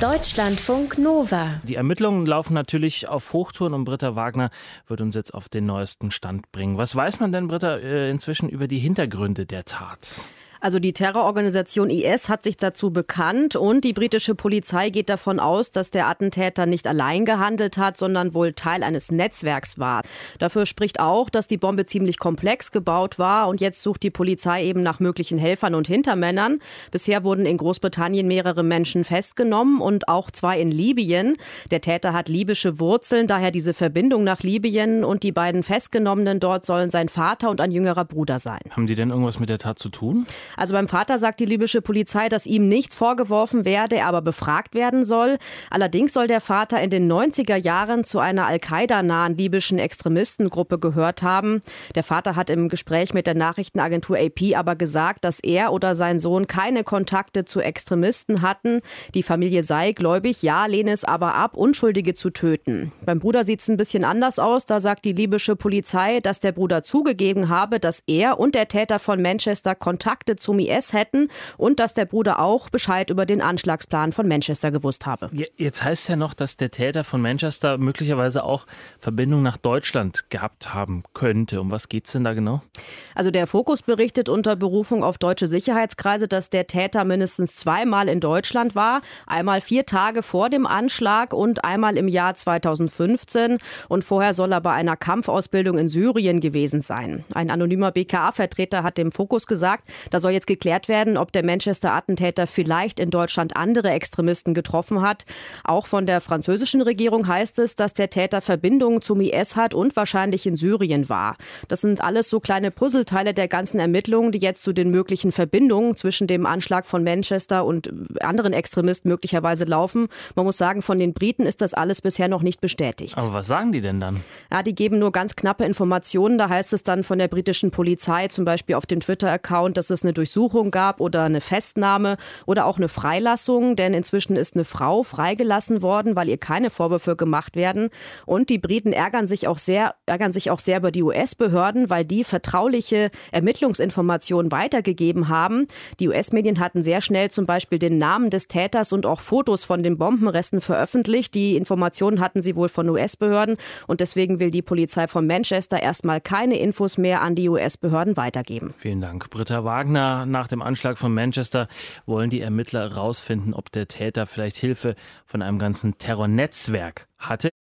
Deutschlandfunk Nova. Die Ermittlungen laufen natürlich auf Hochtouren und Britta Wagner wird uns jetzt auf den neuesten Stand bringen. Was weiß man denn, Britta, inzwischen über die Hintergründe der Tat? Also die Terrororganisation IS hat sich dazu bekannt und die britische Polizei geht davon aus, dass der Attentäter nicht allein gehandelt hat, sondern wohl Teil eines Netzwerks war. Dafür spricht auch, dass die Bombe ziemlich komplex gebaut war und jetzt sucht die Polizei eben nach möglichen Helfern und Hintermännern. Bisher wurden in Großbritannien mehrere Menschen festgenommen und auch 2 in Libyen. Der Täter hat libysche Wurzeln, daher diese Verbindung nach Libyen und die beiden Festgenommenen dort sollen sein Vater und ein jüngerer Bruder sein. Haben die denn irgendwas mit der Tat zu tun? Also beim Vater sagt die libysche Polizei, dass ihm nichts vorgeworfen werde, er aber befragt werden soll. Allerdings soll der Vater in den 90er Jahren zu einer Al-Qaida-nahen libyschen Extremistengruppe gehört haben. Der Vater hat im Gespräch mit der Nachrichtenagentur AP aber gesagt, dass er oder sein Sohn keine Kontakte zu Extremisten hatten. Die Familie sei gläubig, ja, lehne es aber ab, Unschuldige zu töten. Beim Bruder sieht es ein bisschen anders aus. Da sagt die libysche Polizei, dass der Bruder zugegeben habe, dass er und der Täter von Manchester Kontakte zum IS hätten und dass der Bruder auch Bescheid über den Anschlagsplan von Manchester gewusst habe. Jetzt heißt es ja noch, dass der Täter von Manchester möglicherweise auch Verbindung nach Deutschland gehabt haben könnte. Um was geht es denn da genau? Also der Fokus berichtet unter Berufung auf deutsche Sicherheitskreise, dass der Täter mindestens 2-mal in Deutschland war. Einmal 4 Tage vor dem Anschlag und einmal im Jahr 2015. Und vorher soll er bei einer Kampfausbildung in Syrien gewesen sein. Ein anonymer BKA-Vertreter hat dem Fokus gesagt, da soll jetzt geklärt werden, ob der Manchester-Attentäter vielleicht in Deutschland andere Extremisten getroffen hat. Auch von der französischen Regierung heißt es, dass der Täter Verbindungen zum IS hat und wahrscheinlich in Syrien war. Das sind alles so kleine Puzzleteile der ganzen Ermittlungen, die jetzt zu den möglichen Verbindungen zwischen dem Anschlag von Manchester und anderen Extremisten möglicherweise laufen. Man muss sagen, von den Briten ist das alles bisher noch nicht bestätigt. Aber was sagen die denn dann? Ja, die geben nur ganz knappe Informationen. Da heißt es dann von der britischen Polizei, zum Beispiel auf dem Twitter-Account, dass es eine Durchsuchung gab oder eine Festnahme oder auch eine Freilassung, denn inzwischen ist eine Frau freigelassen worden, weil ihr keine Vorwürfe gemacht werden. Und die Briten ärgern sich auch sehr über die US-Behörden, weil die vertrauliche Ermittlungsinformationen weitergegeben haben. Die US-Medien hatten sehr schnell zum Beispiel den Namen des Täters und auch Fotos von den Bombenresten veröffentlicht. Die Informationen hatten sie wohl von US-Behörden und deswegen will die Polizei von Manchester erstmal keine Infos mehr an die US-Behörden weitergeben. Vielen Dank, Britta Wagner. Nach dem Anschlag von Manchester wollen die Ermittler herausfinden, ob der Täter vielleicht Hilfe von einem ganzen Terrornetzwerk hatte.